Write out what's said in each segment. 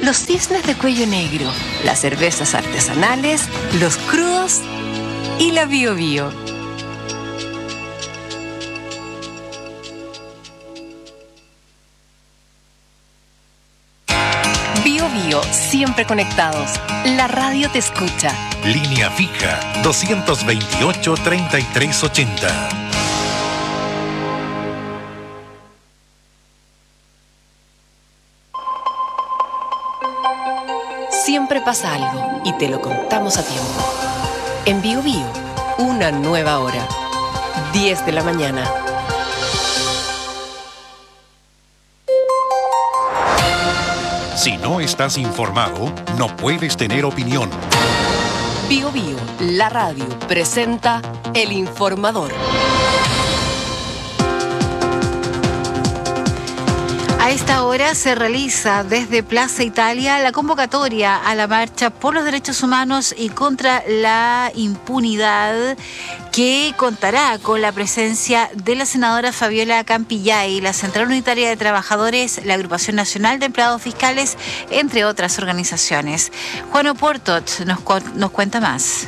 los cisnes de cuello negro, las cervezas artesanales, los crudos y la Bio Bio. Bio Bio, siempre conectados. La radio te escucha. Línea fija 228-3380. Siempre pasa algo y te lo contamos a tiempo. En Bio Bio, una nueva hora. 10 de la mañana. Si no estás informado, no puedes tener opinión. Bio Bio, la radio, presenta El Informador. A esta hora se realiza desde Plaza Italia la convocatoria a la marcha por los derechos humanos y contra la impunidad, que contará con la presencia de la senadora Fabiola Campillay, la Central Unitaria de Trabajadores, la Agrupación Nacional de Empleados Fiscales, entre otras organizaciones. Juan Oportot nos cuenta más.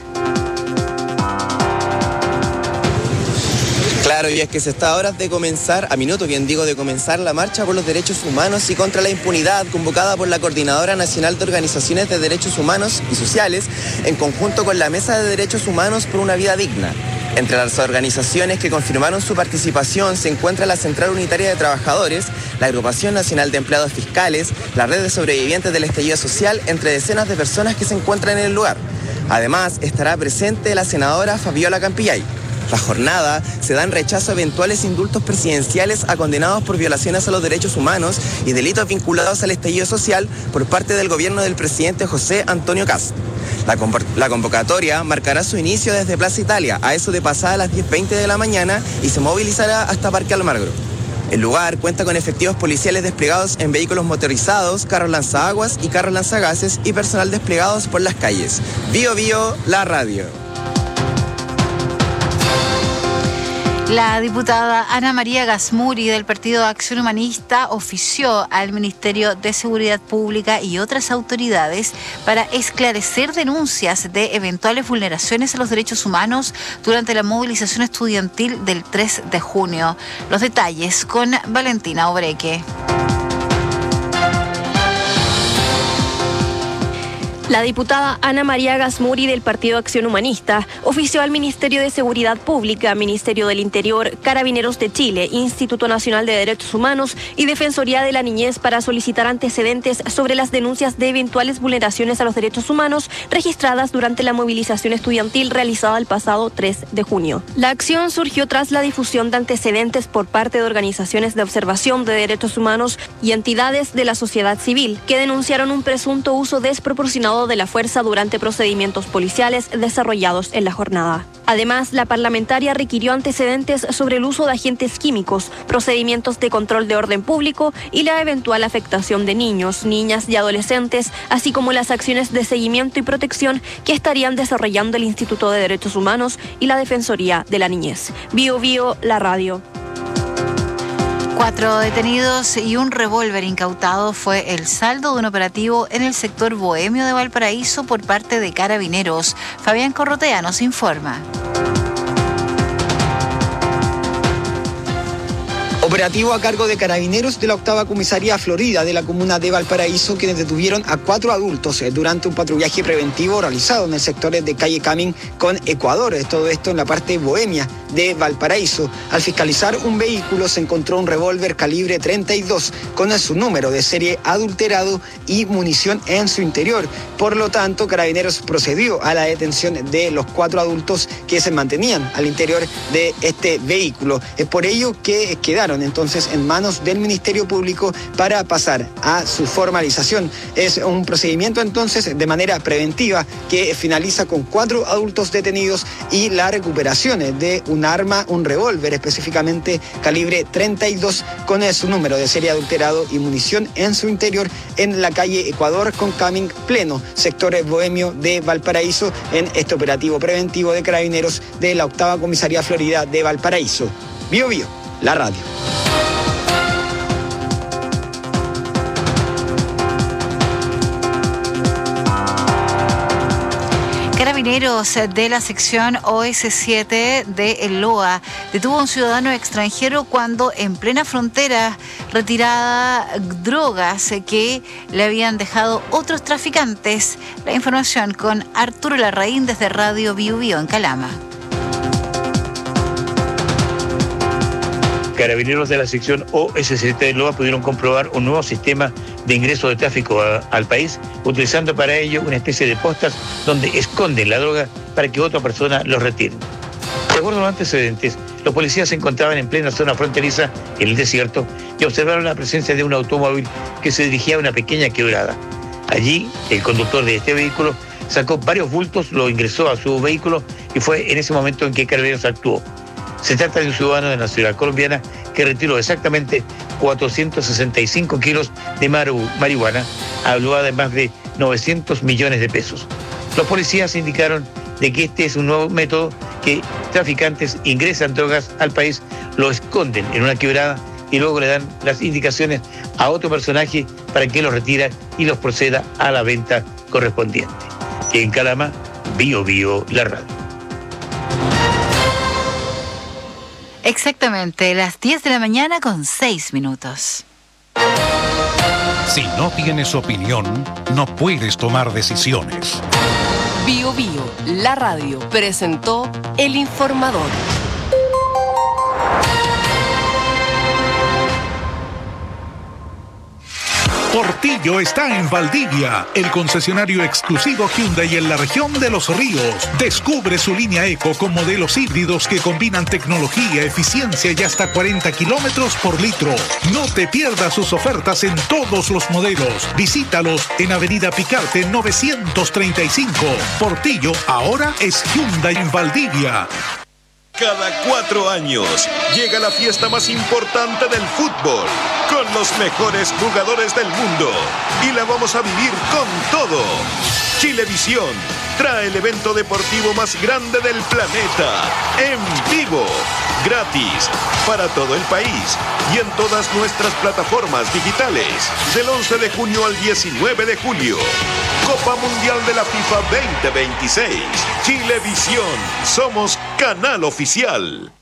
Claro, y es que se está a horas de comenzar, de comenzar la marcha por los derechos humanos y contra la impunidad, convocada por la Coordinadora Nacional de Organizaciones de Derechos Humanos y Sociales, en conjunto con la Mesa de Derechos Humanos por una Vida Digna. Entre las organizaciones que confirmaron su participación se encuentra la Central Unitaria de Trabajadores, la Agrupación Nacional de Empleados Fiscales, la Red de Sobrevivientes del Estallido Social, entre decenas de personas que se encuentran en el lugar. Además, estará presente la senadora Fabiola Campillay. La jornada se da en rechazo a eventuales indultos presidenciales a condenados por violaciones a los derechos humanos y delitos vinculados al estallido social por parte del gobierno del presidente José Antonio Kast. La convocatoria marcará su inicio desde Plaza Italia, a eso de pasada las 10:20 de la mañana, y se movilizará hasta Parque Almagro. El lugar cuenta con efectivos policiales desplegados en vehículos motorizados, carros lanzaguas y carros lanzagases y personal desplegados por las calles. Bio Bio, la radio. La diputada Ana María Gasmuri del Partido Acción Humanista ofició al Ministerio de Seguridad Pública y otras autoridades para esclarecer denuncias de eventuales vulneraciones a los derechos humanos durante la movilización estudiantil del 3 de junio. Los detalles con Valentina Obreque. La diputada Ana María Gasmuri del Partido Acción Humanista ofició al Ministerio de Seguridad Pública, Ministerio del Interior, Carabineros de Chile, Instituto Nacional de Derechos Humanos y Defensoría de la Niñez para solicitar antecedentes sobre las denuncias de eventuales vulneraciones a los derechos humanos registradas durante la movilización estudiantil realizada el pasado 3 de junio. La acción surgió tras la difusión de antecedentes por parte de organizaciones de observación de derechos humanos y entidades de la sociedad civil que denunciaron un presunto uso desproporcionado de la fuerza durante procedimientos policiales desarrollados en la jornada. Además, la parlamentaria requirió antecedentes sobre el uso de agentes químicos, procedimientos de control de orden público y la eventual afectación de niños, niñas y adolescentes, así como las acciones de seguimiento y protección que estarían desarrollando el Instituto de Derechos Humanos y la Defensoría de la Niñez. Bio Bio, la radio. 4 detenidos y un revólver incautado fue el saldo de un operativo en el sector bohemio de Valparaíso por parte de Carabineros. Fabián Corrotea nos informa. Operativo a cargo de Carabineros de la 8ª Comisaría Florida de la comuna de Valparaíso, quienes detuvieron a 4 adultos durante un patrullaje preventivo realizado en el sector de calle Camin con Ecuador. Todo esto en la parte bohemia de Valparaíso. Al fiscalizar un vehículo se encontró un revólver calibre 32 con su número de serie adulterado y munición en su interior. Por lo tanto, Carabineros procedió a la detención de los 4 adultos que se mantenían al interior de este vehículo. Es por ello que quedaron entonces en manos del Ministerio Público para pasar a su formalización. Es un procedimiento entonces de manera preventiva que finaliza con 4 adultos detenidos y la recuperación de un arma, un revólver específicamente calibre 32 con su número de serie adulterado y munición en su interior en la calle Ecuador con Camin pleno, sector bohemio de Valparaíso, en este operativo preventivo de Carabineros de la 8ª Comisaría Florida de Valparaíso. Bio Bio, la radio. Carabineros de la sección OS7 de El Loa detuvo a un ciudadano extranjero cuando en plena frontera retiraba drogas que le habían dejado otros traficantes. La información con Arturo Larraín desde Radio Biu Biu en Calama. Carabineros de la sección OS7 de Loa pudieron comprobar un nuevo sistema de ingreso de tráfico al país, utilizando para ello una especie de postas donde esconden la droga para que otra persona los retire. De acuerdo a los antecedentes, los policías se encontraban en plena zona fronteriza, en el desierto, y observaron la presencia de un automóvil que se dirigía a una pequeña quebrada. Allí, el conductor de este vehículo sacó varios bultos, lo ingresó a su vehículo y fue en ese momento en que Carabineros actuó. Se trata de un ciudadano de nacionalidad colombiana que retiró exactamente 465 kilos de marihuana, evaluada en más de 900 millones de pesos. Los policías indicaron de que este es un nuevo método que traficantes ingresan drogas al país, lo esconden en una quebrada y luego le dan las indicaciones a otro personaje para que los retira y los proceda a la venta correspondiente. En Calama, Biu Biu, la radio. Exactamente, las 10 de la mañana con 6 minutos. Si no tienes opinión, no puedes tomar decisiones. Biu Biu, la radio, presentó El Informador. Portillo está en Valdivia, el concesionario exclusivo Hyundai en la región de Los Ríos. Descubre su línea Eco con modelos híbridos que combinan tecnología, eficiencia y hasta 40 kilómetros por litro. No te pierdas sus ofertas en todos los modelos. Visítalos en Avenida Picarte 935. Portillo ahora es Hyundai en Valdivia. Cada 4 años llega la fiesta más importante del fútbol, con los mejores jugadores del mundo, y la vamos a vivir con todo. Chilevisión trae el evento deportivo más grande del planeta, en vivo, gratis, para todo el país y en todas nuestras plataformas digitales, del 11 de junio al 19 de julio. Copa Mundial de la FIFA 2026. Chilevisión, somos canal oficial.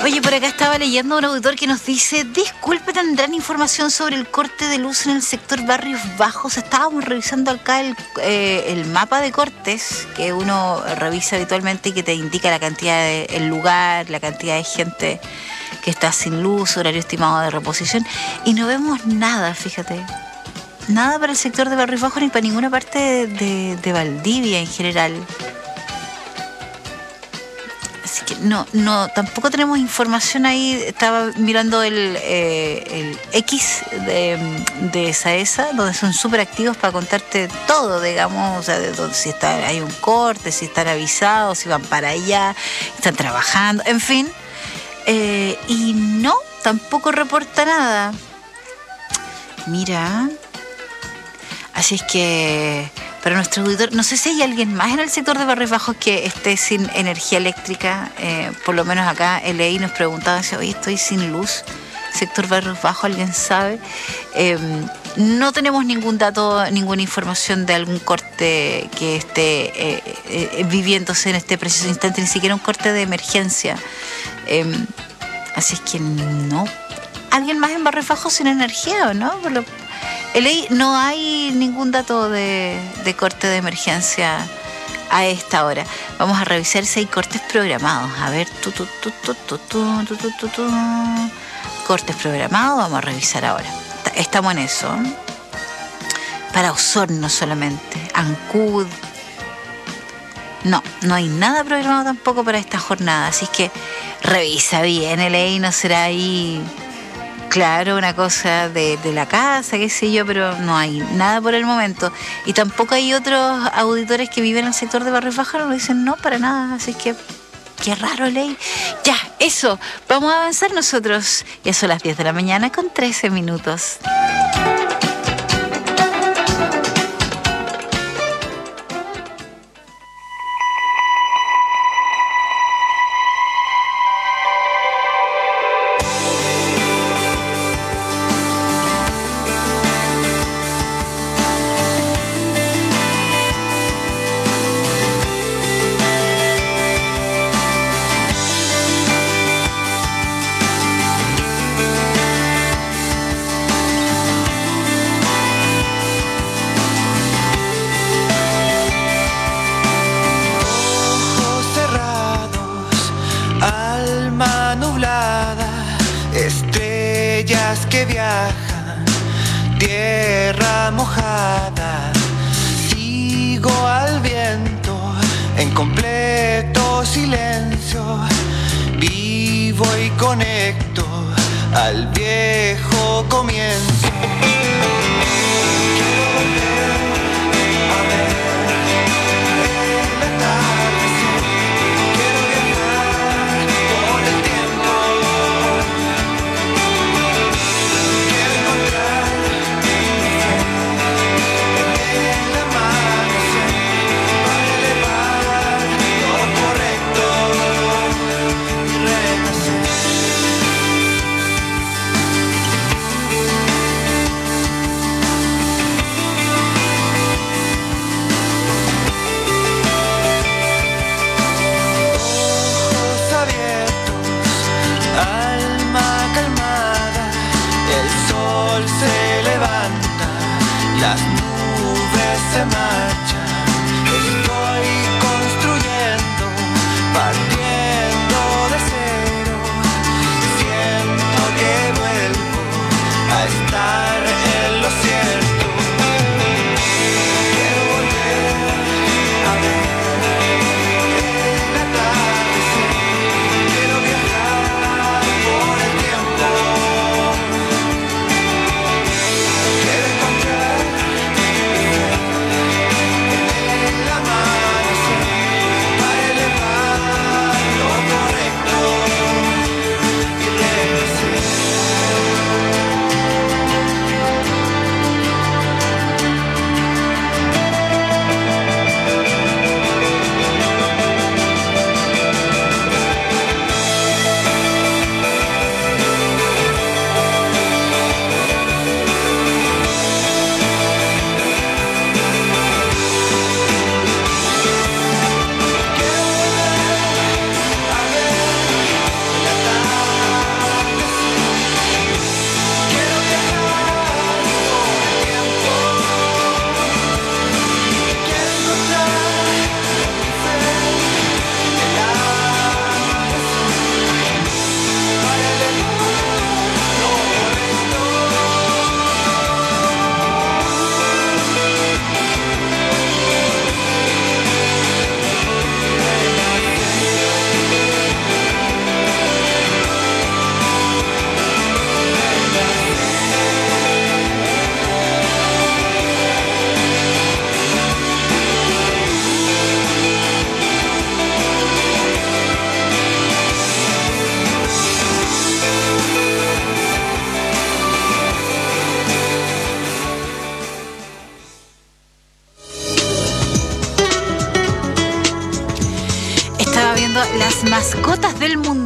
Oye, por acá estaba leyendo un auditor que nos dice: disculpe, ¿tendrán información sobre el corte de luz en el sector Barrios Bajos? Estábamos revisando acá el mapa de cortes que uno revisa habitualmente y que te indica la cantidad el lugar, la cantidad de gente que está sin luz, horario estimado de reposición, y no vemos nada, fíjate. Nada para el sector de Barrios Bajos ni para ninguna parte de Valdivia en general. Así que no, tampoco tenemos información ahí. Estaba mirando el X de SAESA, donde son súper activos para contarte todo, digamos, o sea, si hay un corte, si están avisados, si van para allá, están trabajando, en fin. Y no, tampoco reporta nada. Mira. Así es que para nuestro auditor, no sé si hay alguien más en el sector de Barrios Bajos que esté sin energía eléctrica. Por lo menos acá LEI nos preguntaba, oye, estoy sin luz. Sector Barrios Bajos, ¿alguien sabe? No tenemos ningún dato, ninguna información de algún corte que esté viviéndose en este preciso instante, ni siquiera un corte de emergencia. Así es que no. ¿Alguien más en Barrios Bajos sin energía o no? No hay ningún dato de corte de emergencia a esta hora. Vamos a revisar si hay cortes programados. A ver, cortes programados, vamos a revisar ahora. Estamos en eso. Para Osorno solamente. Ancud. No hay nada programado tampoco para esta jornada. Así que revisa bien, LA, no será ahí... Claro, una cosa de la casa, qué sé yo, pero no hay nada por el momento. Y tampoco hay otros auditores que viven en el sector de Barrios Bajos, no dicen no para nada, así que qué raro, Ley. Ya, eso, vamos a avanzar nosotros. Ya son las 10 de la mañana con 13 minutos.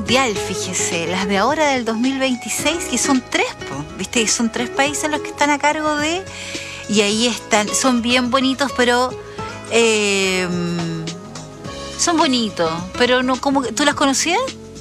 mundial, fíjese, las de ahora del 2026, que son 3, ¿viste? Son 3 países los que están a cargo de, y ahí están, son bien bonitos, pero son bonitos, pero no como que, ¿tú las conocías?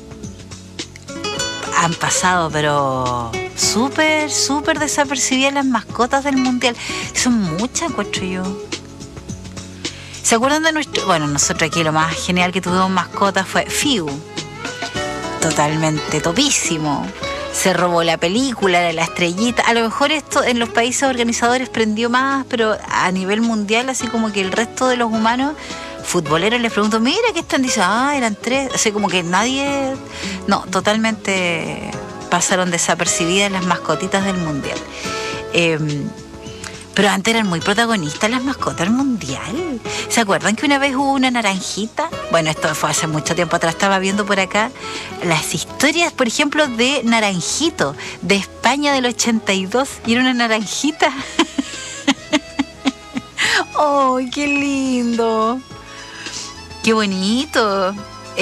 Han pasado, pero súper desapercibidas las mascotas del mundial. Son muchas, encuentro yo. ¿Se acuerdan de nuestro...? Bueno, nosotros aquí lo más genial que tuvimos mascotas fue Fiu. Totalmente topísimo. Se robó la película de la estrellita. A lo mejor esto en los países organizadores prendió más, pero a nivel mundial, así como que el resto de los humanos futboleros les pregunto, mira, ¿qué están diciendo? Eran 3. Así como que nadie... No, totalmente pasaron desapercibidas las mascotitas del mundial. Pero antes eran muy protagonistas las mascotas del mundial. ¿Se acuerdan que una vez hubo una naranjita? Bueno, esto fue hace mucho tiempo atrás. Estaba viendo por acá las historias, por ejemplo, de Naranjito, de España del 82. Y era una naranjita. ¡Oh, qué lindo! ¡Qué bonito!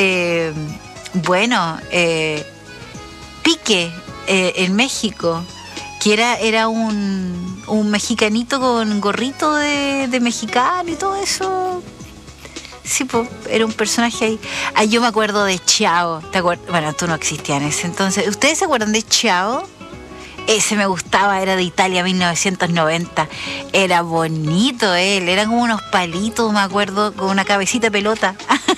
Pique, en México, que era un mexicanito con gorrito de mexicano y todo eso. Sí, pues, era un personaje ahí. Ah, yo me acuerdo de Chao. ¿Te acuerdas? Bueno, tú no existías en ese entonces. ¿Ustedes se acuerdan de Chao? Ese me gustaba, era de Italia, 1990. Era bonito él, eran como unos palitos, me acuerdo, con una cabecita de pelota.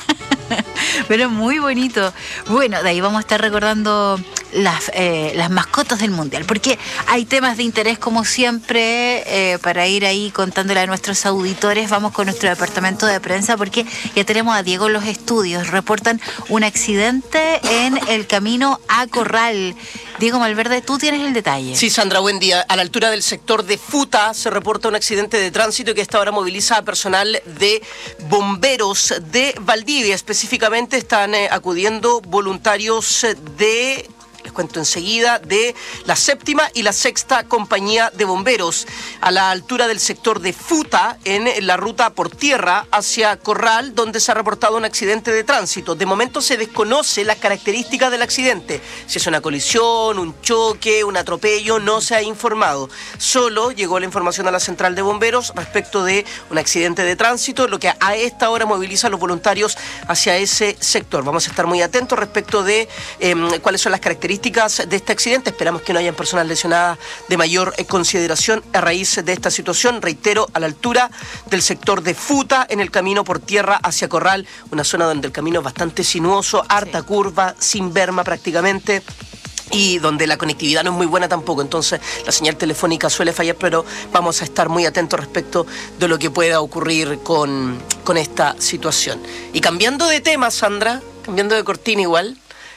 Pero muy bonito. Bueno, de ahí vamos a estar recordando las mascotas del mundial, porque hay temas de interés como siempre, para ir ahí contándole a nuestros auditores. Vamos con nuestro departamento de prensa, porque ya tenemos a Diego en los estudios. Reportan un accidente en el camino a Corral. Diego Malverde, tú tienes el detalle. Sí, Sandra, buen día. A la altura del sector de Futa se reporta un accidente de tránsito que a esta hora moviliza a personal de bomberos de Valdivia. Específicamente están acudiendo voluntarios de... Les cuento enseguida, de la 7ª y la 6ª compañía de bomberos, a la altura del sector de Futa, en la ruta por tierra hacia Corral, donde se ha reportado un accidente de tránsito. De momento se desconoce las características del accidente. Si es una colisión, un choque, un atropello, no se ha informado. Solo llegó la información a la central de bomberos respecto de un accidente de tránsito, lo que a esta hora moviliza a los voluntarios hacia ese sector. Vamos a estar muy atentos respecto de cuáles son las características de este accidente. Esperamos que no hayan personas lesionadas de mayor consideración a raíz de esta situación. Reitero, a la altura del sector de Futa, en el camino por tierra hacia Corral, una zona donde el camino es bastante sinuoso, harta curva, sin berma prácticamente, y donde la conectividad no es muy buena tampoco, entonces la señal telefónica suele fallar, pero vamos a estar muy atentos respecto de lo que pueda ocurrir con esta situación. Y cambiando de tema, Sandra, cambiando de cortina igual,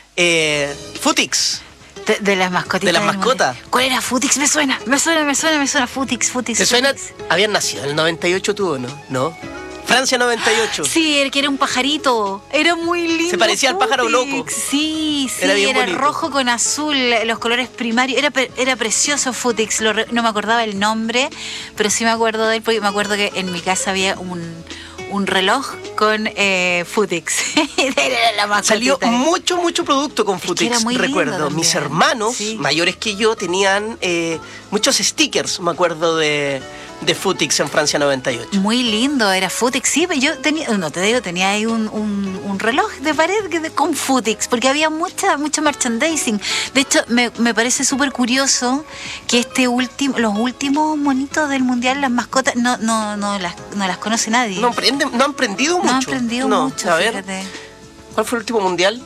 Futix. De las mascotitas. De las mascotas. ¿Cuál era Futix? Me suena. Futix. ¿Te suena? Habían nacido en el 98 tú, ¿no? Francia 98. Sí, el que era un pajarito. Era muy lindo. Se parecía al pájaro loco. Sí, era rojo con azul, los colores primarios. Era precioso Futix. No me acordaba el nombre, pero sí me acuerdo de él, porque me acuerdo que en mi casa había un reloj con Futix. Era la mascotita. Salió mucho producto con Futix. Era muy recuerdo, mis hermanos mayores que yo tenían muchos stickers, me acuerdo de Futix en Francia 98. Muy lindo era Futix, sí, yo tenía ahí un reloj de pared con Futix, porque había mucho merchandising. De hecho, me parece súper curioso que los últimos monitos del mundial, las mascotas, no las conoce nadie. No han aprendido mucho. A ver, fíjate. ¿Cuál fue el último mundial?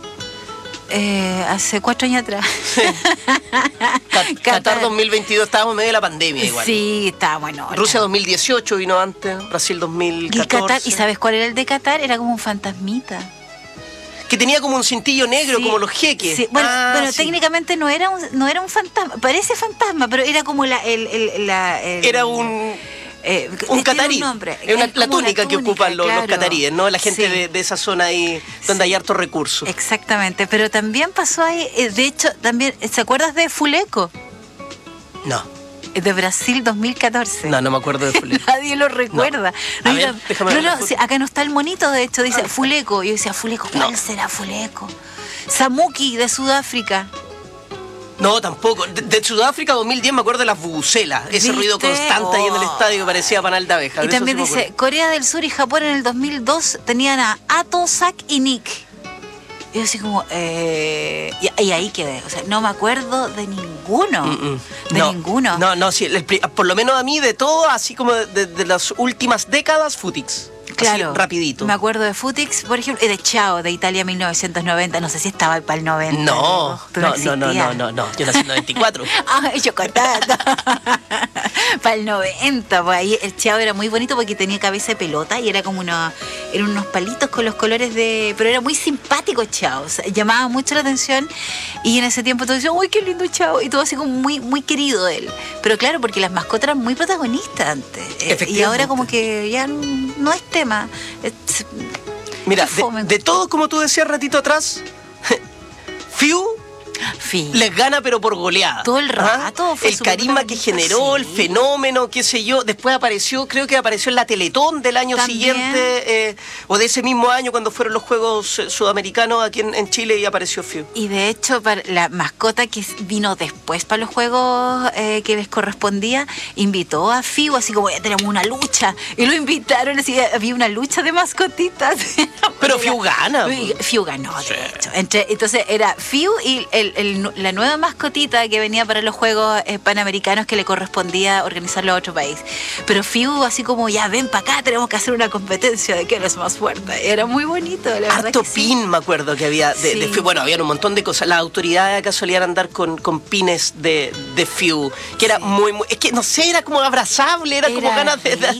Hace 4 años atrás. Qatar 2022, estábamos en medio de la pandemia igual. Sí, estaba bueno. Rusia 2018 vino antes, Brasil 2014. ¿Y sabes cuál era el de Qatar? Era como un fantasmita. Que tenía como un cintillo negro, como los jeques. Sí. Bueno, técnicamente no era un fantasma, parece fantasma, pero era como era un catarí. La túnica que ocupan los cataríes, ¿no? La gente de esa zona ahí donde hay hartos recursos. Exactamente, pero también pasó ahí, de hecho, también, ¿se acuerdas de Fuleco? No. De Brasil 2014. No me acuerdo de Fuleco. Nadie lo recuerda. No. Déjame ver. Acá no está el monito, de hecho, dice Fuleco. Yo decía, ¿Fuleco? ¿Cuál será Fuleco? Samuki de Sudáfrica. No, tampoco. De Sudáfrica 2010 me acuerdo de las bubucelas. Ese ruido constante ahí en el estadio que parecía panal de abeja. Y también dice, Corea del Sur y Japón en el 2002 tenían a Ato, Sak y Nick. Y yo así como, y ahí quedé. O sea, no me acuerdo de ninguno. Ninguno. No, sí, por lo menos a mí de todo, así como de las últimas décadas, Futix. Claro, así, rapidito. Me acuerdo de Futix, por ejemplo, y de Chao, de Italia 1990. No sé si estaba para el 90. No. Yo nací en 94. Ay, chocolate. Para el 90, pues ahí el Chao era muy bonito porque tenía cabeza de pelota y era como eran unos palitos con los colores de... Pero era muy simpático Chao, o sea, llamaba mucho la atención y en ese tiempo todos decían, uy, qué lindo Chao, y todo así como muy, muy querido él. Pero claro, porque las mascotas eran muy protagonistas antes. Y ahora como que ya no es tema. Mira, de todo, como tú decías ratito atrás, Fiu les gana pero por goleada. Todo el rato. El carisma que generó, el fenómeno, qué sé yo. Después creo que apareció en la Teletón del año siguiente, o de ese mismo año cuando fueron los Juegos Sudamericanos aquí en Chile y apareció Fiu. Y de hecho, para la mascota que vino después para los Juegos que les correspondía, invitó a Fiu, así como, ya tenemos una lucha. Y lo invitaron, así había una lucha de mascotitas. Pero Fiu gana. Fiu ganó, de hecho. Entonces era Fiu y la nueva mascotita que venía para los Juegos Panamericanos que le correspondía organizarlo a otro país. Pero Fiu así como, ya ven para acá, tenemos que hacer una competencia de quién es más fuerte. Era muy bonito, la verdad. Harto pin, me acuerdo que había de Fiu. Bueno, había un montón de cosas. Las autoridades acá solían andar con pines de Fiu, que era muy, es que no sé, era como abrazable, era como ganas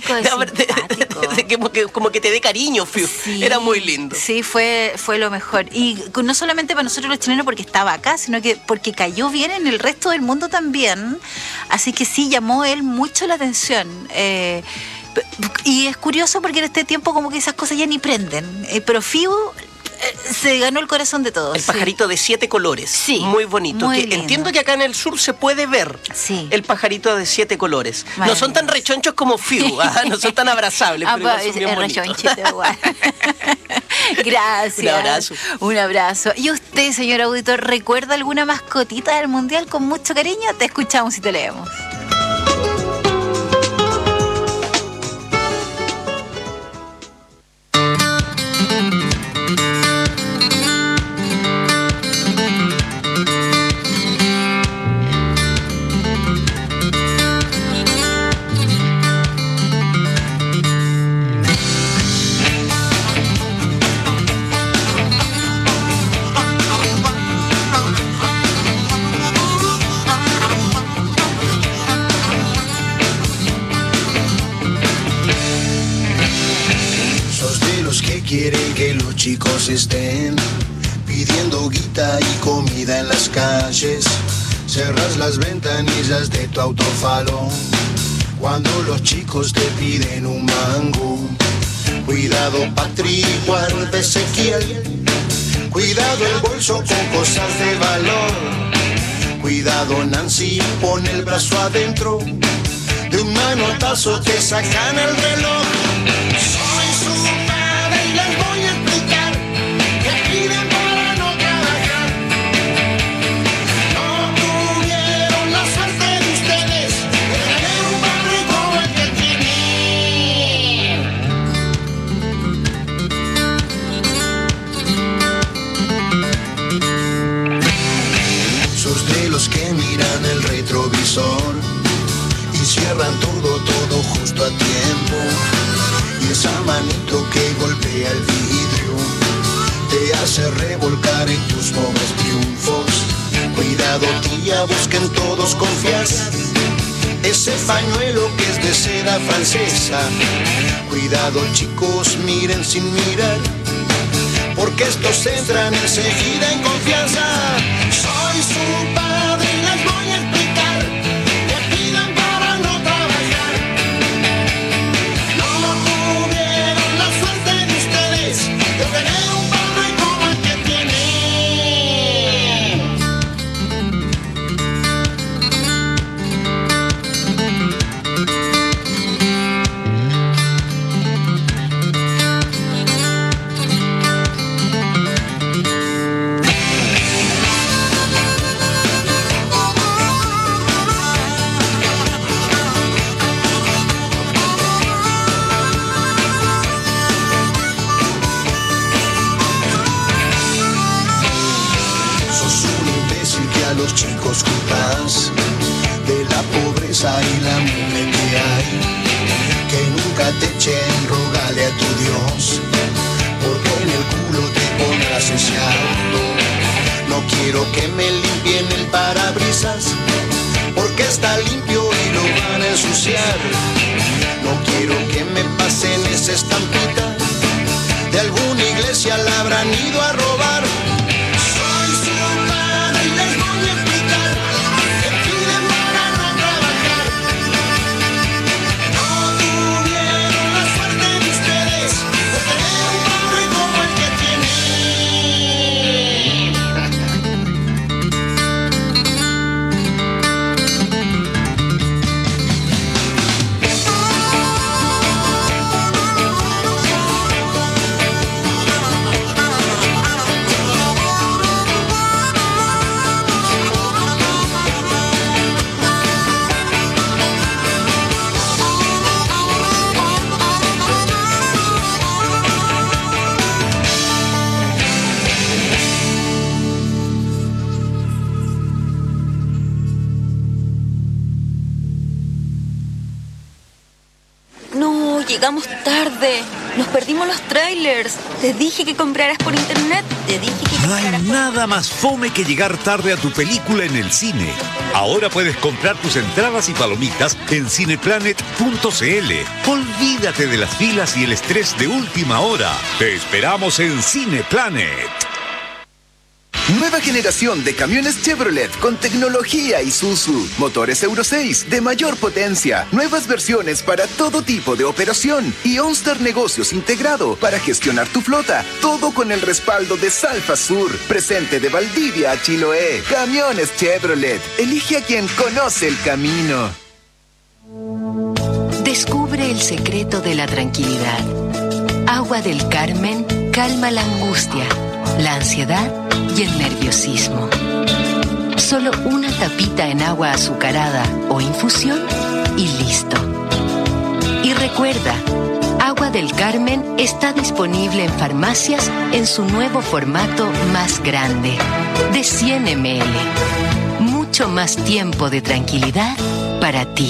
como que te dé cariño, Fiu. Sí, era muy lindo. Sí, fue lo mejor. Y no solamente para nosotros los chilenos porque estaba acá, sino que porque cayó bien en el resto del mundo también. Así que sí, llamó él mucho la atención. Y es curioso porque en este tiempo como que esas cosas ya ni prenden. Pero Fiu se ganó el corazón de todos. El pajarito de 7 colores. Sí. Muy bonito. Muy entiendo que acá en el sur se puede ver el pajarito de 7ete colores. No son tan rechonchos como Fiu, no son tan abrazables, pero igual son bien bonitos. Gracias. Un abrazo. ¿Y usted, señor auditor, recuerda alguna mascotita del Mundial con mucho cariño? Te escuchamos y te leemos. Quieren que los chicos estén pidiendo guita y comida en las calles. Cerras las ventanillas de tu autofalón cuando los chicos te piden un mango. Cuidado Patrick, Ezequiel. Cuidado el bolso con cosas de valor. Cuidado Nancy, pon el brazo adentro. De un manotazo te sacan el reloj. Soy su les voy a explicar que piden para no trabajar. No tuvieron la suerte de ustedes de tener un padre como el que tienen. Sos de los que miran el retrovisor y cierran todo justo a tiempo. Y esa manito que golpea el vidrio te hace revolcar en tus pobres triunfos. Cuidado tía, busquen todos confianza. Ese pañuelo que es de seda francesa. Cuidado chicos, miren sin mirar, porque estos entran enseguida en confianza. Soy su padre y les voy a explicar que pidan para no trabajar. No tuvieron la suerte de ustedes de tener un padre como el que tienen. los chicos culpas de la pobreza y la hambre que hay. Que nunca te echen, rogale a tu Dios, porque en el culo te pondrás ese auto. No quiero que me limpien el parabrisas, porque está limpio y lo van a ensuciar. No quiero que me pasen esa estampita, de alguna iglesia la habrán ido a robar. Soy su padre y les voy a explicar que piden para no trabajar. No tuvieron la suerte de ustedes de tener un padre como el que tienen. No, llegamos tarde. Nos perdimos los trailers. Te dije que compraras por internet. Te dije que No hay nada más fome que llegar tarde a tu película en el cine. Ahora puedes comprar tus entradas y palomitas en cineplanet.cl. Olvídate de las filas y el estrés de última hora. Te esperamos en Cineplanet. Nueva generación de camiones Chevrolet con tecnología Isuzu. Motores Euro 6 de mayor potencia. Nuevas versiones para todo tipo de operación. Y OnStar Negocios integrado para gestionar tu flota. Todo con el respaldo de Salfa Sur. Presente de Valdivia a Chiloé. Camiones Chevrolet. Elige a quien conoce el camino. Descubre el secreto de la tranquilidad. Agua del Carmen calma la angustia, la ansiedad y el nerviosismo. Solo una tapita en agua azucarada o infusión y listo. Y recuerda, Agua del Carmen está disponible en farmacias en su nuevo formato más grande, de 100 ml. Mucho más tiempo de tranquilidad para ti.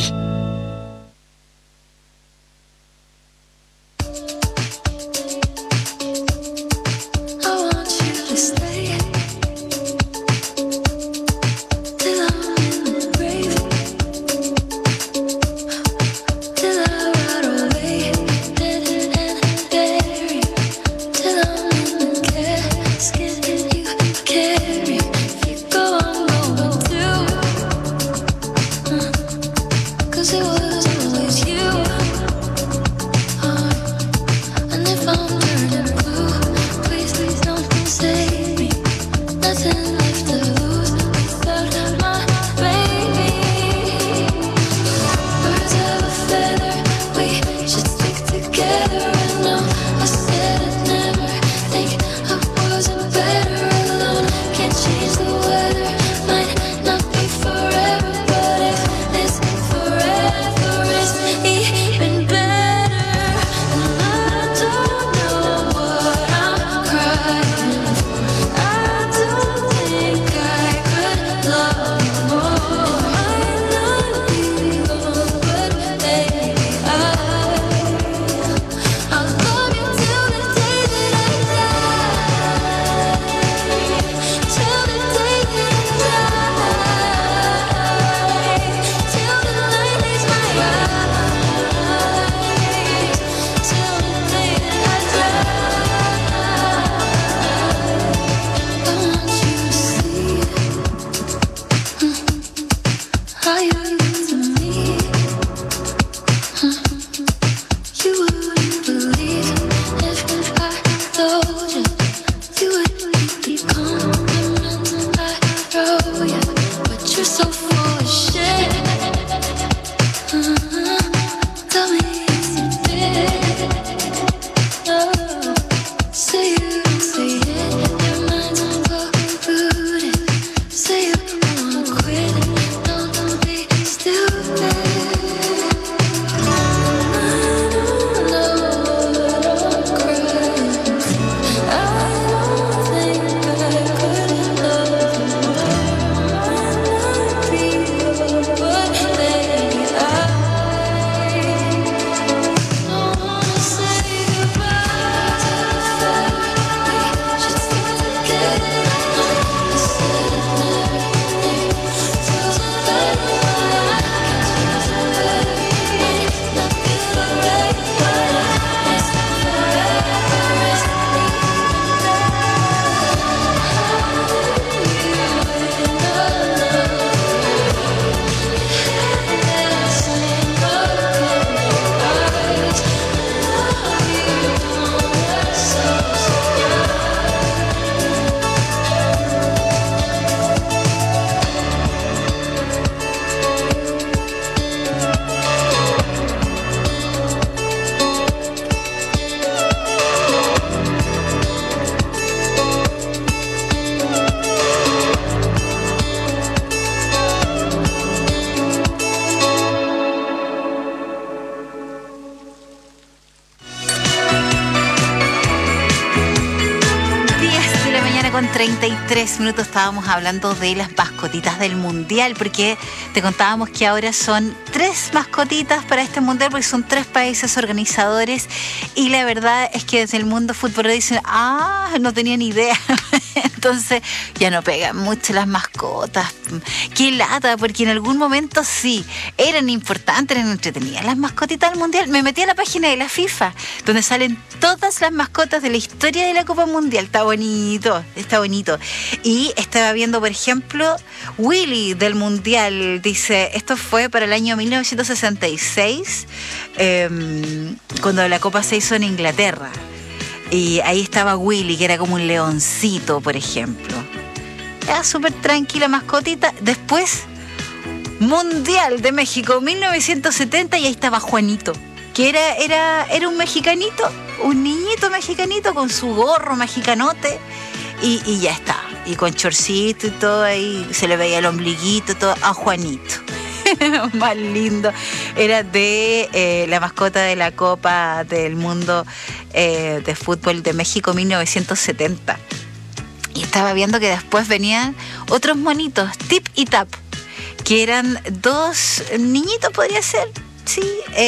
33 minutos estábamos hablando de las mascotitas del Mundial, porque te contábamos que ahora son 3 mascotitas para este Mundial, porque son 3 países organizadores, y la verdad es que desde el mundo futbolero dicen, no tenía ni idea. Entonces ya no pegan mucho las mascotas. Qué lata, porque en algún momento sí, eran importantes, eran entretenidas las mascotitas del Mundial. Me metí a la página de la FIFA, donde salen todas las mascotas de la historia de la Copa Mundial. Está bonito. Y estaba viendo, por ejemplo, Willy del Mundial. Dice, esto fue para el año 1966, cuando la Copa se hizo en Inglaterra. Y ahí estaba Willy, que era como un leoncito, por ejemplo. Era súper tranquila mascotita. Después, Mundial de México 1970, y ahí estaba Juanito, que era un mexicanito, un niñito mexicanito con su gorro mexicanote, y ya está. Y con chorcito y todo ahí, se le veía el ombliguito, todo a Juanito. Más lindo. Era de la mascota de la Copa del Mundo de Fútbol de México 1970. Y estaba viendo que después venían otros monitos, Tip y Tap, que eran 2 niñitos, podría ser, sí,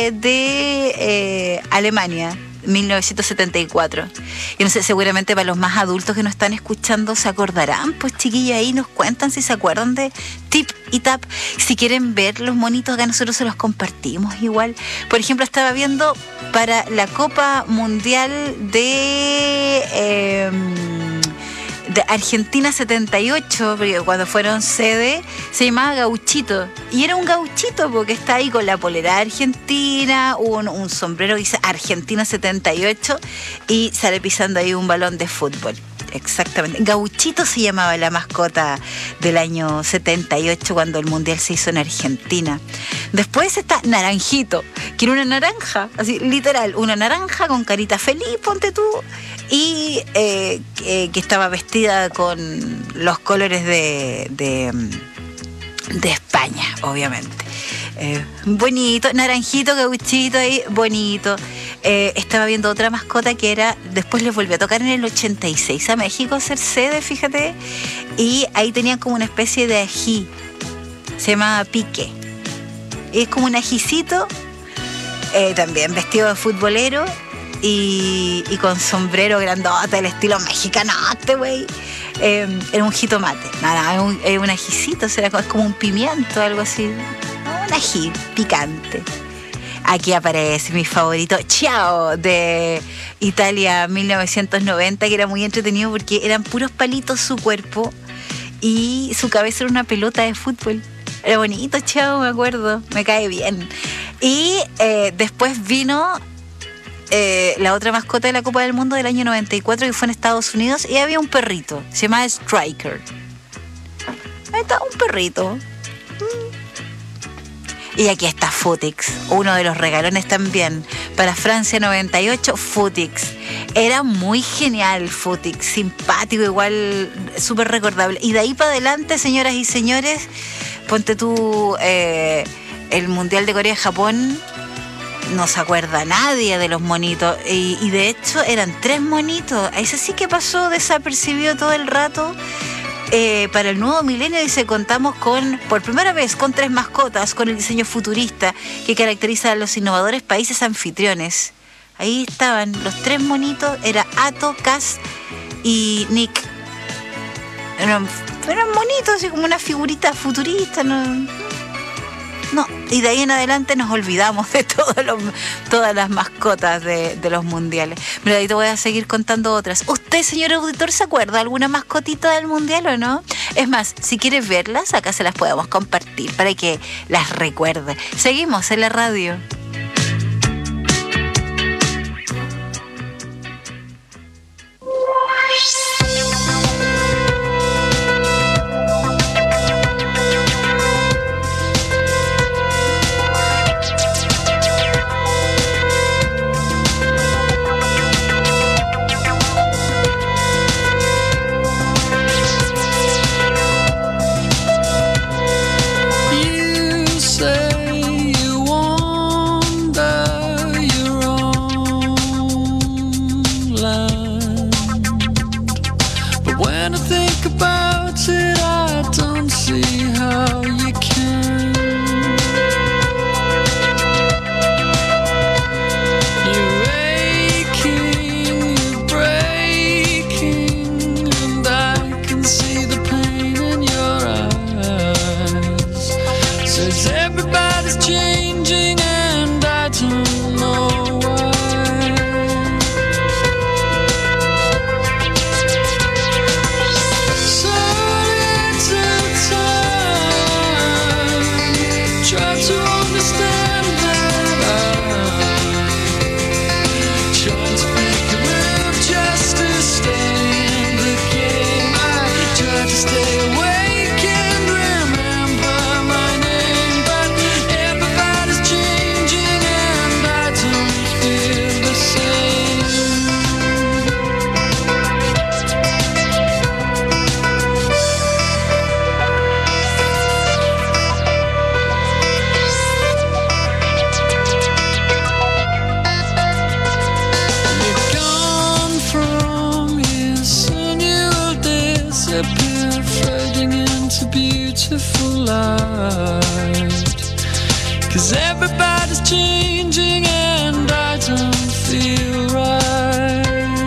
de Alemania, 1974. Y no sé, seguramente para los más adultos que nos están escuchando se acordarán, pues chiquillos, ahí nos cuentan si se acuerdan de Tip y Tap. Si quieren ver los monitos, acá nosotros se los compartimos igual. Por ejemplo, estaba viendo para la Copa Mundial de Argentina 78, porque cuando fueron sede se llamaba Gauchito, y era un gauchito porque está ahí con la polera argentina, un sombrero que dice Argentina 78 y sale pisando ahí un balón de fútbol. Exactamente, Gauchito se llamaba la mascota del año 78 cuando el Mundial se hizo en Argentina. Después está Naranjito, que era una naranja, así literal, una naranja con carita feliz, ponte tú, y que estaba vestida con los colores de España, obviamente. Bonito, naranjito, gauchito ahí, bonito. Estaba viendo otra mascota que era, después les volvió a tocar en el 86 a México ser sede, fíjate, y ahí tenían como una especie de ají, se llamaba Pique, y es como un ajicito, también vestido de futbolero y con sombrero grandote, del estilo mexicanote, güey. Era un jitomate, es un ajicito, será es como un pimiento, algo así, un ají picante. Aquí aparece mi favorito, Ciao, de Italia 1990, que era muy entretenido porque eran puros palitos su cuerpo y su cabeza era una pelota de fútbol. Era bonito, Ciao, me acuerdo, me cae bien. Y después vino la otra mascota de la Copa del Mundo del año 94, que fue en Estados Unidos, y había un perrito, se llamaba Striker. Ahí está, un perrito. Y aquí está Futix, uno de los regalones también. Para Francia 98, Futix. Era muy genial Futix, simpático, igual, súper recordable. Y de ahí para adelante, señoras y señores, ponte tú el Mundial de Corea-Japón, no se acuerda nadie de los monitos. Y de hecho eran 3 monitos. Ese sí que pasó desapercibido todo el rato. Para el nuevo milenio, dice, contamos por primera vez con 3 mascotas con el diseño futurista que caracteriza a los innovadores países anfitriones. Ahí estaban los 3 monitos, era Ato, Kaz y Nick. Eran monitos, así como una figurita futurista, No, y de ahí en adelante nos olvidamos de todas las mascotas de los mundiales. Mira, ahí te voy a seguir contando otras. ¿Usted, señor auditor, se acuerda alguna mascotita del mundial o no? Es más, si quieres verlas, acá se las podemos compartir para que las recuerde. Seguimos en la radio. You say you want Says everybody's changing and I don't know why. So little time, try to understand that I'm trying to make a move just to stay in the game. I try to stay awake and remember my name, but everybody's changing and I don't feel the same. You're gone from here, soon you'll disappear, fading into beautiful light. 'Cause everybody's changing and I don't feel right.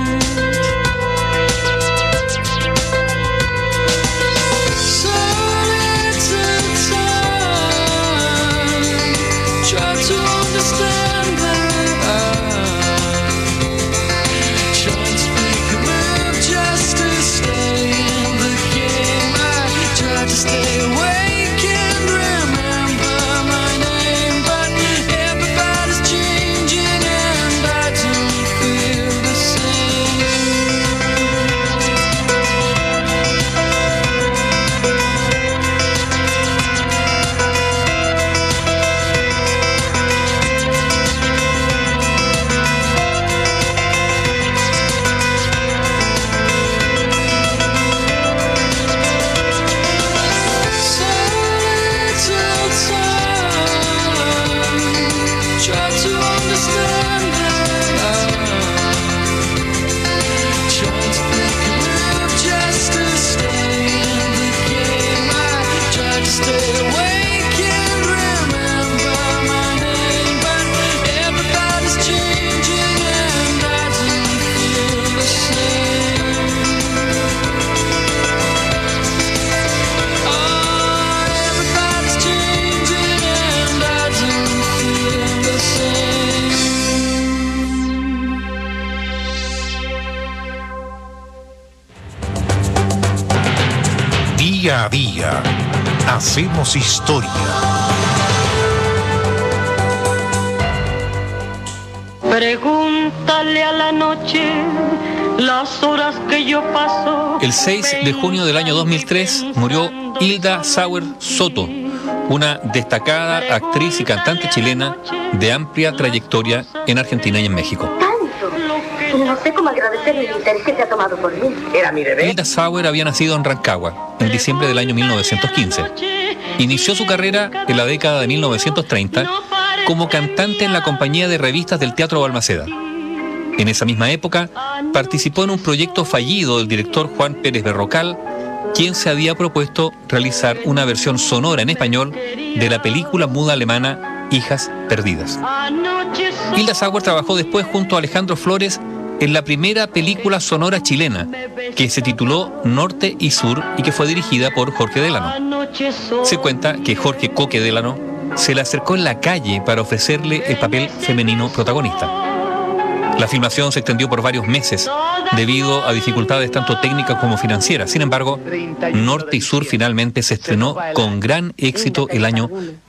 So little time, try to understand that I'm trying to make a move just to stay in the game. I try to stay awake and remember my name, but everybody's changing and I don't feel the same. So little time, try to understand that I'm trying to make a move just to stay in the game. I try to stay awake and remember my name, but everybody's changing and I don't feel the same. Oh, everybody's changing and I don't feel the same. Día a día, hacemos historia. Pregúntale a la noche las horas que yo paso. El 6 de junio del año 2003 murió Hilda Sauer Soto, una destacada actriz y cantante chilena de amplia trayectoria en Argentina y en México. No sé cómo agradecerle el interés que se ha tomado por mí. Era mi bebé. Hilda Sauer había nacido en Rancagua en diciembre del año 1915. Inició su carrera en la década de 1930 como cantante en la compañía de revistas del Teatro Balmaceda. En esa misma época participó en un proyecto fallido del director Juan Pérez Berrocal, quien se había propuesto realizar una versión sonora en español de la película muda alemana Hijas Perdidas. Hilda Sauer trabajó después junto a Alejandro Flores en la primera película sonora chilena, que se tituló Norte y Sur y que fue dirigida por Jorge Delano. Se cuenta que Jorge Coque Delano se le acercó en la calle para ofrecerle el papel femenino protagonista. La filmación se extendió por varios meses debido a dificultades tanto técnicas como financieras. Sin embargo, Norte y Sur finalmente se estrenó con gran éxito el año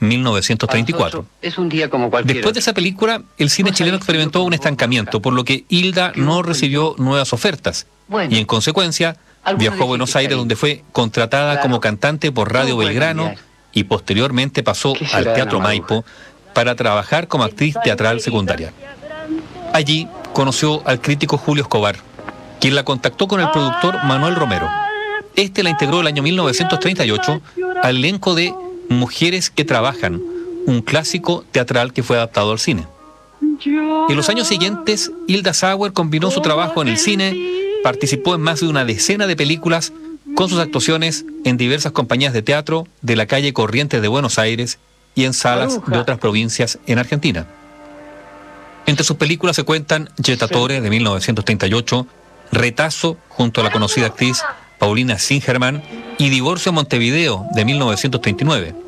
1934. Es un día como cualquiera. Después de esa película, el cine chileno experimentó un estancamiento, por lo que Hilda no recibió nuevas ofertas y en consecuencia viajó a Buenos Aires, donde fue contratada como cantante por Radio Belgrano y posteriormente pasó al Teatro Maipo para trabajar como actriz teatral secundaria. Allí conoció al crítico Julio Escobar, quien la contactó con el productor Manuel Romero. Este la integró el año 1938 al elenco de Mujeres que Trabajan, un clásico teatral que fue adaptado al cine. En los años siguientes, Hilda Sauer combinó su trabajo en el cine, participó en más de una decena de películas con sus actuaciones en diversas compañías de teatro de la calle Corrientes de Buenos Aires y en salas de otras provincias en Argentina. Entre sus películas se cuentan Jettatore de 1938, Retazo junto a la conocida actriz Paulina Singerman y Divorcio en Montevideo de 1939.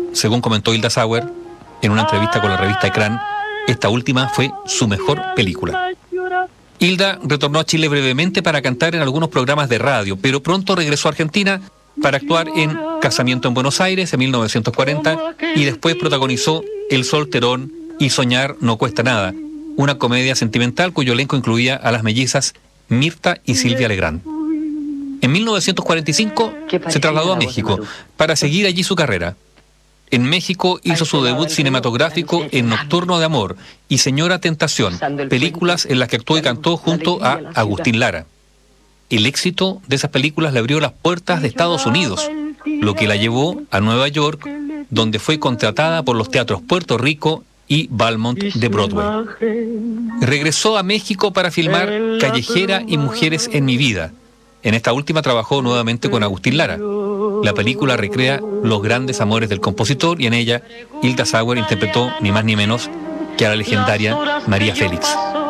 según comentó Hilda Sauer en una entrevista con la revista Ecrán, esta última fue su mejor película. Hilda retornó a Chile brevemente para cantar en algunos programas de radio, pero pronto regresó a Argentina para actuar en Casamiento en Buenos Aires en 1940 y después protagonizó El Solterón y Soñar no cuesta nada, una comedia sentimental cuyo elenco incluía a las mellizas Mirta y Silvia Legrand. En 1945 se trasladó a México para seguir allí su carrera. En México hizo su debut cinematográfico en Nocturno de Amor y Señora Tentación, películas en las que actuó y cantó junto a Agustín Lara. El éxito de esas películas le abrió las puertas de Estados Unidos, lo que la llevó a Nueva York, donde fue contratada por los teatros Puerto Rico y Valmont de Broadway. Regresó a México para filmar Callejera y Mujeres en mi vida. En esta última trabajó nuevamente con Agustín Lara. La película recrea los grandes amores del compositor y en ella Hilda Sauer interpretó ni más ni menos que a la legendaria María Félix.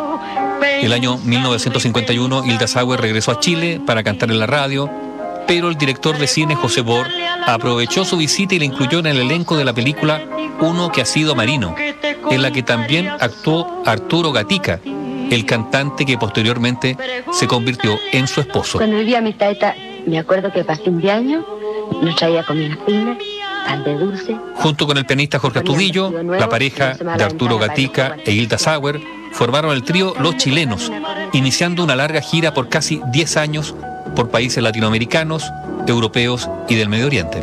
El año 1951 Hilda Sauer regresó a Chile para cantar en la radio, pero el director de cine José Bor aprovechó su visita y la incluyó en el elenco de la película Uno que ha sido marino, en la que también actuó Arturo Gatica, el cantante que posteriormente se convirtió en su esposo. Cuando vivía mi tata, me acuerdo que para fin de año nos traía comida fina, pan de dulce. Junto con el pianista Jorge Astudillo, la pareja de Arturo Gatica e Hilda Sauer formaron el trío Los Chilenos, iniciando una larga gira por casi 10 años por países latinoamericanos, europeos y del Medio Oriente.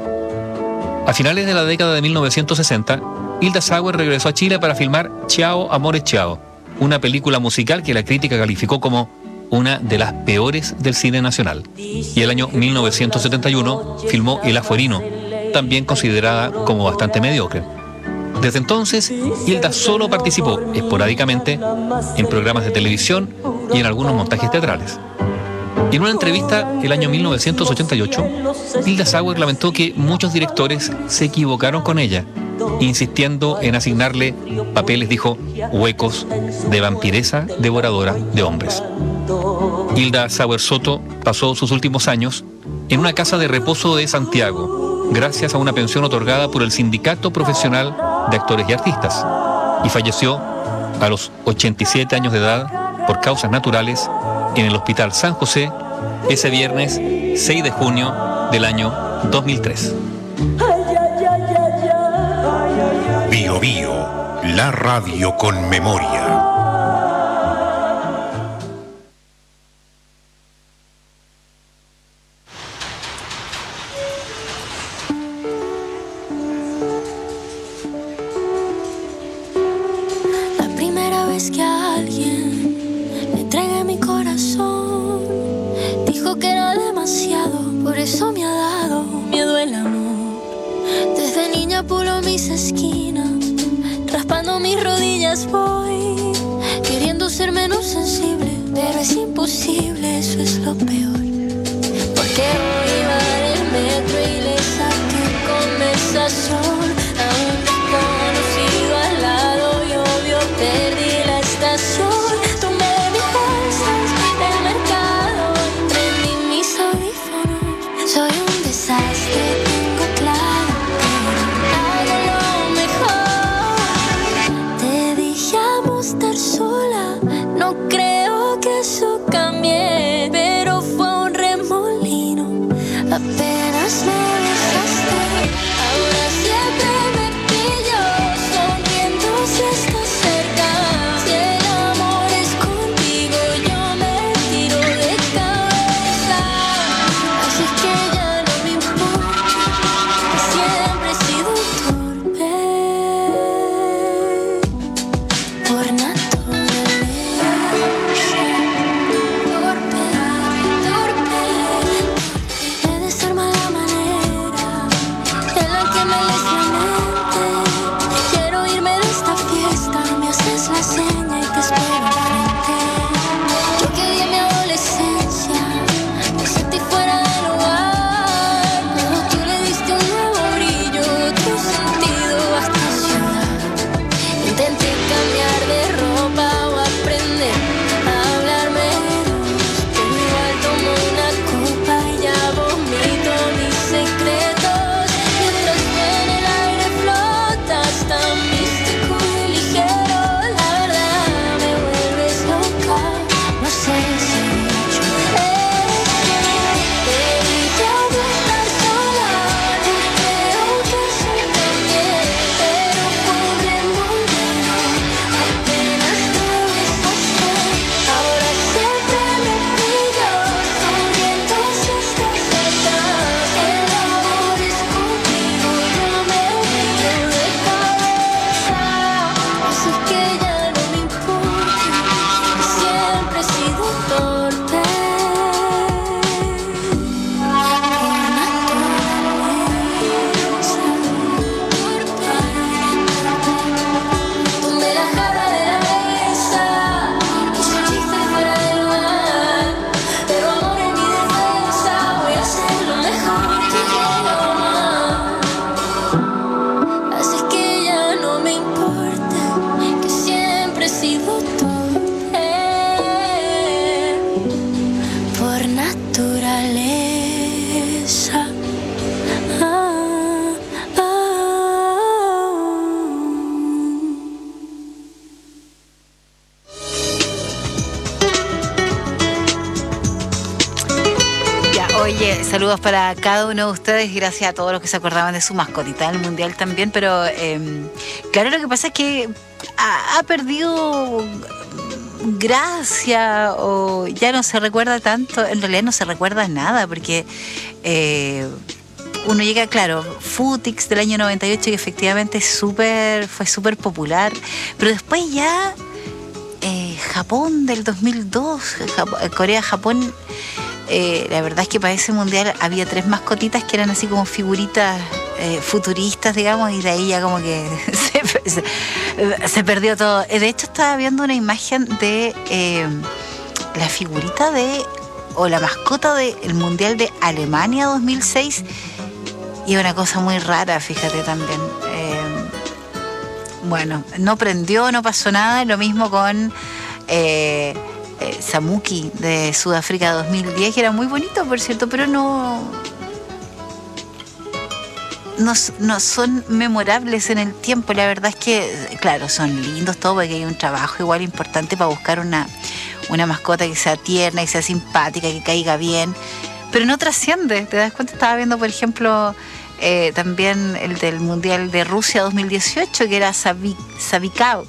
A finales de la década de 1960, Hilda Sauer regresó a Chile para filmar Ciao, Amore Ciao, una película musical que la crítica calificó como una de las peores del cine nacional. Y el año 1971 filmó El Afuerino, también considerada como bastante mediocre. Desde entonces, Hilda solo participó esporádicamente en programas de televisión y en algunos montajes teatrales. En una entrevista el año 1988, Hilda Sauer lamentó que muchos directores se equivocaron con ella, insistiendo en asignarle papeles, dijo, huecos de vampiresa devoradora de hombres. Hilda Sauer Soto pasó sus últimos años en una casa de reposo de Santiago, gracias a una pensión otorgada por el Sindicato Profesional de Actores y Artistas, y falleció a los 87 años de edad por causas naturales en el Hospital San José ese viernes 6 de junio del año 2003. Bio Bio, la radio con memoria. La primera vez que a alguien le entregué mi corazón, dijo que era demasiado, por eso me ha dado miedo el amor. Desde niña pulo mis esquinas, raspando mis rodillas voy, queriendo ser menos sensible, pero es imposible, eso es lo peor. Porque hoy iba en el metro y le saqué conversación a un desconocido al lado y obvio perdí la estación. Tomé mis bolsas del mercado, prendí mis audífonos, soy un desastre, tengo claro, pero hago lo mejor. Te dije amo estar sola, no creo que eso cambie, pero fue un remolino, apenas me besaste. Ahora siempre me pillo sonriendo si estás cerca. Si el amor es contigo, yo me tiro de cabeza. Así que ya no me importa, que siempre he sido torpe por naturaleza. Torpe, me desarma la manera en la que me lees la mente. Quiero irme de esta fiesta, me haces la seña y te espero enfrente. Yo que di en mi adolescencia, me sentí fuera del lugar, pero tú le diste un nuevo brillo, otro sentido a esta ciudad. Intenté cambiar de ropa o aprender a hablar menos, pero igual tomo una copa y ya vomito mis secretos. Mientras suene la Saludos para cada uno de ustedes, gracias a todos los que se acordaban de su mascotita del Mundial también, pero claro, lo que pasa es que ha perdido gracia o ya no se recuerda tanto, en realidad no se recuerda nada, porque uno llega, claro, Futix del año 98, que efectivamente fue súper popular, pero después ya Japón del 2002, Corea-Japón, la verdad es que para ese mundial había 3 mascotitas que eran así como figuritas futuristas, digamos, y de ahí ya como que se perdió todo. De hecho, estaba viendo una imagen de la figurita o la mascota del mundial de Alemania 2006, y una cosa muy rara, fíjate también. Bueno, no prendió, no pasó nada. Lo mismo con Samuki de Sudáfrica 2010, que era muy bonito, por cierto, pero no son memorables en el tiempo. La verdad es que, claro, son lindos todos, porque hay un trabajo igual importante para buscar una mascota que sea tierna, que sea simpática, que caiga bien, pero no trasciende. ¿Te das cuenta? Estaba viendo, por ejemplo, también el del Mundial de Rusia 2018, que era Sabivaka.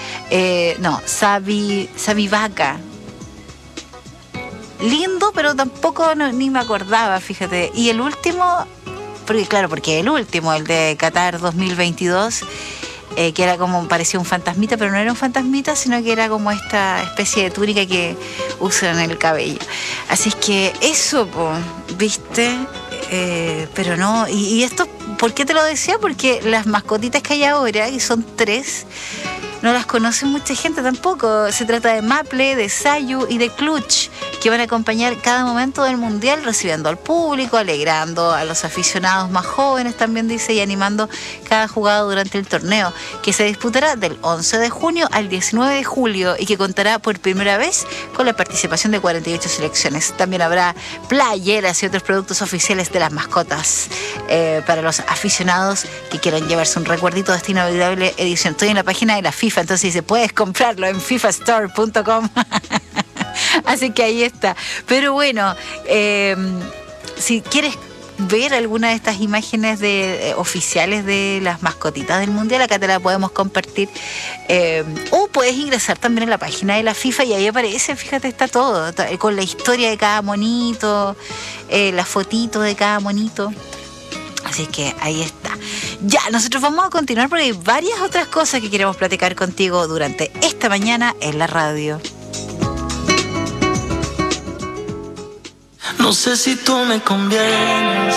Lindo, pero tampoco ni me acordaba, fíjate. Y el último, porque el último, el de Qatar 2022, que era como, parecía un fantasmita, pero no era un fantasmita, sino que era como esta especie de túnica que usan en el cabello. Así es que eso, ¿viste? Pero no, y esto, ¿por qué te lo decía? Porque las mascotitas que hay ahora, y son 3, no las conoce mucha gente tampoco. Se trata de Maple, de Sayu y de Clutch, que van a acompañar cada momento del Mundial, recibiendo al público, alegrando a los aficionados más jóvenes, también dice, y animando cada jugada durante el torneo, que se disputará del 11 de junio al 19 de julio y que contará por primera vez con la participación de 48 selecciones. También habrá playeras y otros productos oficiales de las mascotas para los aficionados que quieran llevarse un recuerdito de esta inolvidable edición. Estoy en la página de la FIFA, entonces dice, puedes comprarlo en fifastore.com. Así que ahí está. Pero bueno, si quieres ver alguna de estas imágenes oficiales de las mascotitas del Mundial, acá te la podemos compartir. O puedes ingresar también en la página de la FIFA y ahí aparece, fíjate, está todo, con la historia de cada monito, la fotito de cada monito. Así que ahí está. Ya, nosotros vamos a continuar porque hay varias otras cosas que queremos platicar contigo durante esta mañana en la radio. No sé si tú me convienes,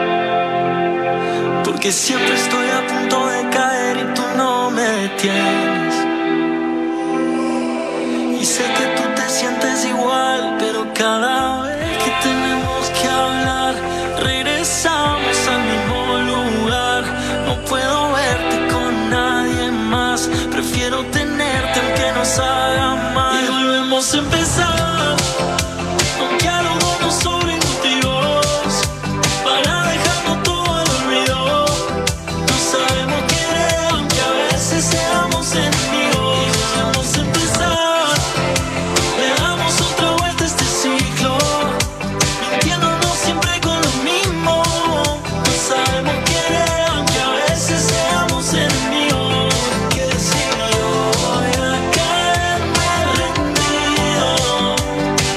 porque siempre estoy a punto de caer y tú no me detienes. Y sé que tú te sientes igual, pero cada vez que tenemos que hablar, regresamos al mismo lugar. No puedo verte con nadie más, prefiero tenerte aunque nos haga mal. Y volvemos a empezar. Sobre motivos para dejarnos todo al olvido. No sabemos querer, aunque a veces seamos enemigos. Vamos a empezar, le damos otra vuelta a este ciclo, mintiéndonos siempre con lo mismo. No sabemos querer, aunque a veces seamos enemigos. Que si yo voy a caerme rendido,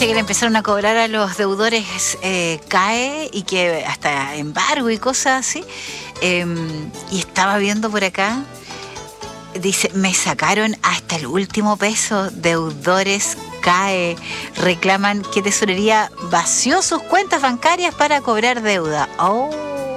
que le empezaron a cobrar a los deudores CAE y que hasta embargo y cosas así. Y estaba viendo por acá, dice, me sacaron hasta el último peso, deudores CAE reclaman que Tesorería vació sus cuentas bancarias para cobrar deuda. Oh.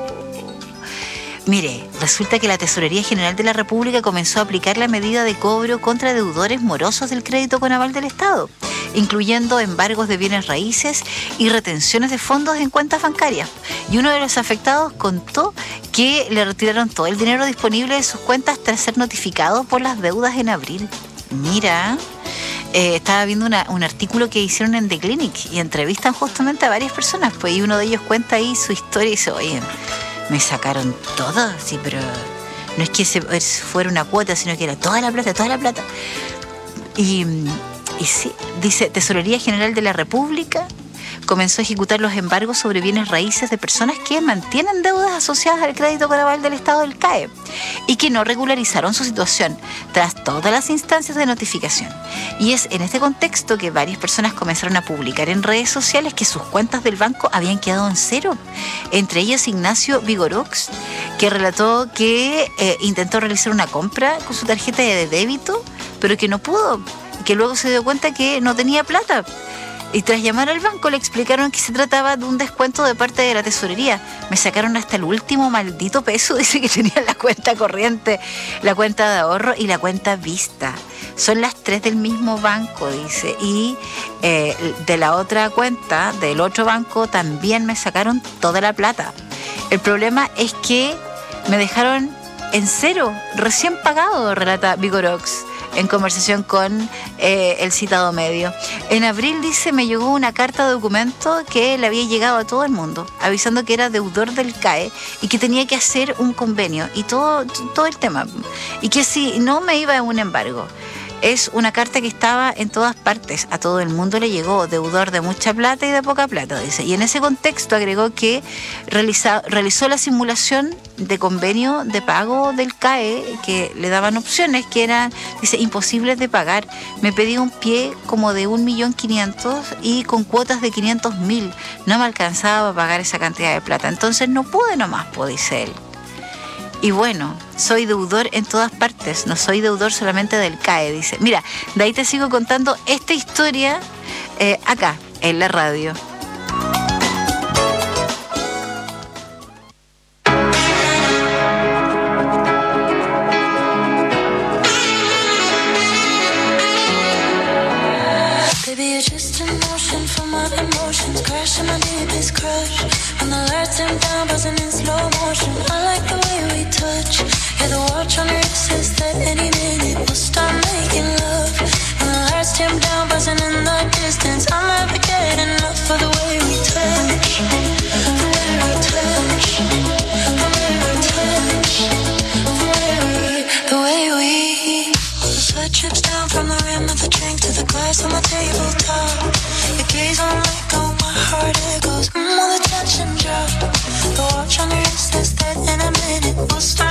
Mire, resulta que la Tesorería General de la República comenzó a aplicar la medida de cobro contra deudores morosos del crédito con aval del Estado, incluyendo embargos de bienes raíces y retenciones de fondos en cuentas bancarias. Y uno de los afectados contó que le retiraron todo el dinero disponible de sus cuentas tras ser notificado por las deudas en abril. Mira, estaba viendo un artículo que hicieron en The Clinic y entrevistan justamente a varias personas, pues, y uno de ellos cuenta ahí su historia y dice, oye, me sacaron todo, sí, pero no es que fuera una cuota, sino que era toda la plata. Y sí, dice, Tesorería General de la República comenzó a ejecutar los embargos sobre bienes raíces de personas que mantienen deudas asociadas al crédito con aval del Estado del CAE y que no regularizaron su situación tras todas las instancias de notificación. Y es en este contexto que varias personas comenzaron a publicar en redes sociales que sus cuentas del banco habían quedado en cero. Entre ellas Ignacio Vigorox, que relató que intentó realizar una compra con su tarjeta de débito, pero que no pudo, que luego se dio cuenta que no tenía plata. Y tras llamar al banco le explicaron que se trataba de un descuento de parte de la tesorería. Me sacaron hasta el último maldito peso, dice, que tenía la cuenta corriente, la cuenta de ahorro y la cuenta vista. Son las tres del mismo banco, dice. Y de la otra cuenta, del otro banco, también me sacaron toda la plata. El problema es que me dejaron en cero, recién pagado, relata Vigorox en conversación con el citado medio. En abril, dice, me llegó una carta de documento que le había llegado a todo el mundo, avisando que era deudor del CAE y que tenía que hacer un convenio y todo el tema. Y que si no me iba a un embargo. Es una carta que estaba en todas partes, a todo el mundo le llegó, deudor de mucha plata y de poca plata, dice. Y en ese contexto agregó que realizó la simulación de convenio de pago del CAE, que le daban opciones que eran, dice, imposibles de pagar. Me pedí un pie como de 1.500.000 y con cuotas de 500.000. No me alcanzaba para pagar esa cantidad de plata. Entonces no pude nomás, dice él. Y bueno, soy deudor en todas partes, no soy deudor solamente del CAE, dice. Mira, de ahí te sigo contando esta historia acá, en la radio. Baby, you're just in motion for my emotions, crashing my deepest crush. When the lights dim down, buzzing in slow motion. I like the way we touch. Yeah, the watch on your wrist says that any minute we'll start making love. When the lights dim down, buzzing in the distance, I'll never get enough of the way we touch. The way we touch. The way we touch. The way we. The sweat drips down from the rim of the drink to the glass on the tabletop. Your gaze on let go, my heart echoes. Will the tension drop? The watch on your wrist says that in a minute we'll start